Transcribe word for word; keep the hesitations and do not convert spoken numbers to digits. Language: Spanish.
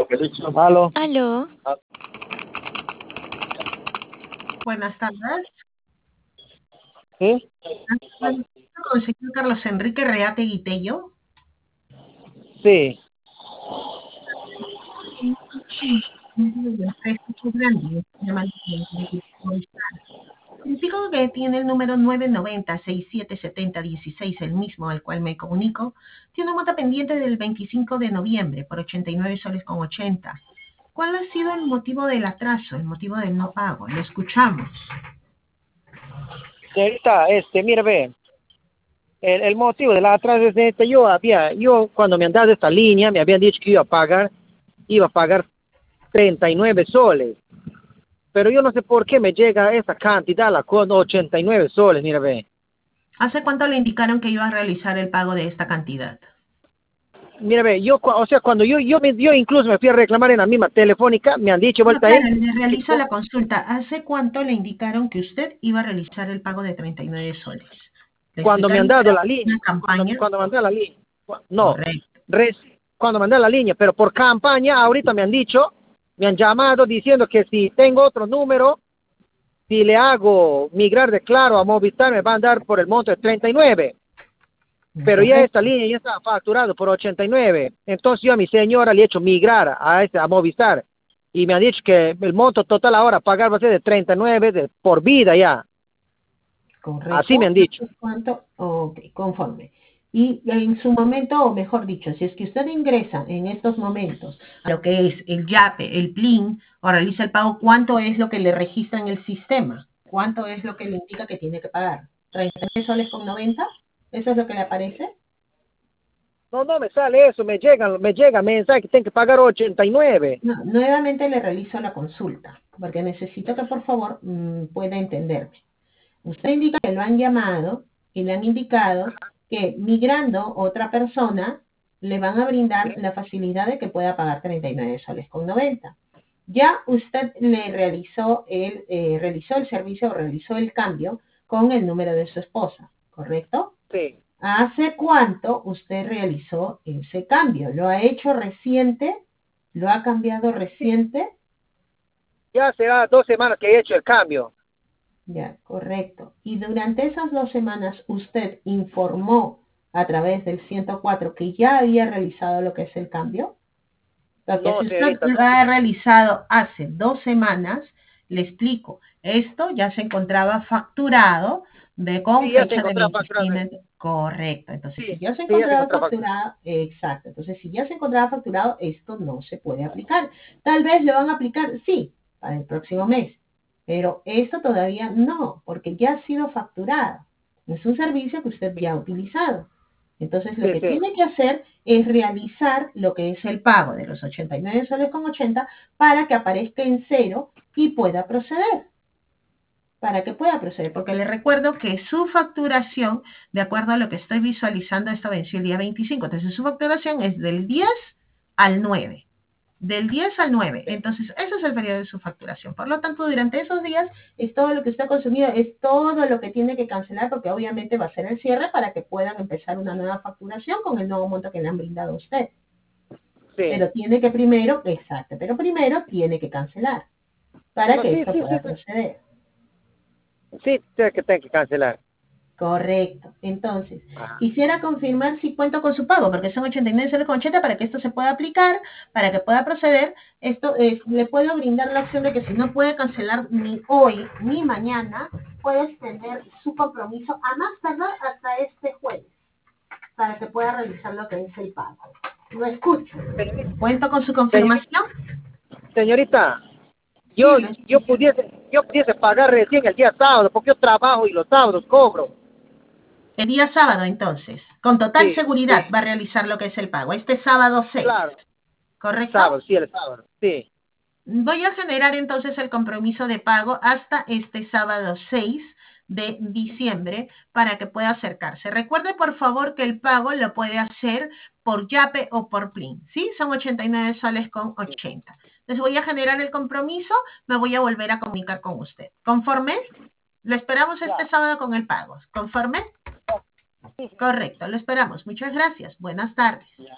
Aló. Aló, Buenas tardes. ¿Sí? Con el señor Carlos Enrique Reate Guitello. Sí. Indico que tiene el número nueve noventa, sesenta y siete setenta dieciséis, el mismo al cual me comunico. Tiene una monta pendiente del veinticinco de noviembre por ochenta y nueve soles con ochenta. ¿Cuál ha sido el motivo del atraso, el motivo del no pago? Lo escuchamos. Señorita, este, mire, ve, el, el motivo de la atrás es este, yo había, yo cuando me han dado esta línea, me habían dicho que iba a pagar, iba a pagar treinta y nueve soles, pero yo no sé por qué me llega esa cantidad, la con ochenta y nueve soles, mire, ve. ¿Hace cuánto le indicaron que iba a realizar el pago de esta cantidad? Mire, ve, yo, cu- o sea, cuando yo, yo, me, yo incluso me fui a reclamar en la misma telefónica, me han dicho, No, vuelta ahí, claro, le que realizo la consulta. ¿Hace cuánto le indicaron que usted iba a realizar el pago de treinta y nueve soles? ¿Le cuando me han explicaron que dado era la línea, una cuando, campaña? cuando mandé la línea, cu- no, Correcto. res- cuando mandé la línea, pero por campaña, ahorita me han dicho, me han llamado diciendo que si tengo otro número, si le hago migrar de Claro a Movistar, me van a dar por el monto de treinta y nueve, pero ya esta Correcto. línea ya está facturado por ochenta y nueve, entonces yo a mi señora le he hecho migrar a, este, a Movistar, y me han dicho que el monto total ahora a pagar va a ser de treinta y nueve de, por vida ya, así me Correcto. han dicho. ¿Hace cuánto? Ok, conforme. Y en su momento, o mejor dicho, si es que usted ingresa en estos momentos a lo que es el YAPE, el PLIN, o realiza el pago, ¿cuánto es lo que le registra en el sistema? ¿Cuánto es lo que le indica que tiene que pagar? ¿treinta y nueve soles con noventa? ¿Eso es lo que le aparece? No, no me sale eso, me llegan, me llega mensaje que tengo que pagar ochenta y nueve. No, nuevamente le realizo la consulta, porque necesito que por favor mm, pueda entenderme. Usted indica que lo han llamado y le han indicado que migrando otra persona le van a brindar la facilidad de que pueda pagar treinta y nueve soles con noventa. Ya usted le realizó el, eh, realizó el servicio o realizó el cambio con el número de su esposa, ¿correcto? Sí. ¿Hace cuánto usted realizó ese cambio? ¿Lo ha hecho reciente? ¿Lo ha cambiado reciente? Ya será dos semanas que he hecho el cambio. Ya, correcto. Y durante esas dos semanas usted informó a través del ciento cuatro que ya había realizado lo que es el cambio. Porque No, si usted señorita, lo no. ha realizado hace dos semanas, le explico, esto ya se encontraba facturado de con Sí, ya se fecha de encontraba facturado. veintisiete. Correcto. Entonces, si Sí, ya se sí, ya se encontraba encontraba facturado. facturado, exacto. Entonces, si ya se encontraba facturado, esto no se puede aplicar. Tal vez le van a aplicar, sí, para el próximo mes. Pero esto todavía no, porque ya ha sido facturado. Es un servicio que usted ya ha utilizado. Entonces, lo Sí, que sí. tiene que hacer es realizar lo que es el pago de los ochenta y nueve soles con ochenta para que aparezca en cero y pueda proceder. Para que pueda proceder, porque le recuerdo que su facturación, de acuerdo a lo que estoy visualizando, esto venció el día veinticinco. Entonces, su facturación es del diez al nueve. Del diez al nueve. Entonces, ese es el periodo de su facturación. Por lo tanto, durante esos días es todo lo que usted ha consumido, es todo lo que tiene que cancelar, porque obviamente va a ser el cierre para que puedan empezar una nueva facturación con el nuevo monto que le han brindado a usted. Sí. Pero tiene que primero, exacto, pero primero tiene que cancelar para No, que sí, esto sí, sí, pueda sí. proceder. Sí, sé que tengo que cancelar. Correcto. Entonces, Ajá. quisiera confirmar si cuento con su pago, porque son ochenta y nueve soles con ochenta para que esto se pueda aplicar, para que pueda proceder. Esto es, le puedo brindar la opción de que si no puede cancelar ni hoy ni mañana, puede extender su compromiso a más tardar hasta este jueves, para que pueda realizar lo que es el pago. Lo escucho. Señorita, ¿Cuento con su señorita, confirmación? señorita, Sí, yo, lo yo escucho. pudiese, yo pudiese pagar recién el día sábado, porque yo trabajo y los sábados cobro. El día sábado, entonces, con total Sí, sí, seguridad va a realizar lo que es el pago. Este sábado seis, claro. ¿correcto? Sábado, sí, el sábado. Sí. Voy a generar entonces el compromiso de pago hasta este sábado seis de diciembre para que pueda acercarse. Recuerde por favor que el pago lo puede hacer por YAPE o por PLIN, ¿sí? Son ochenta y nueve soles con ochenta. Entonces voy a generar el compromiso, me voy a volver a comunicar con usted. ¿Conforme? Lo esperamos este Ya. sábado con el pago. ¿Conforme? Correcto, lo esperamos. Muchas gracias. Buenas tardes.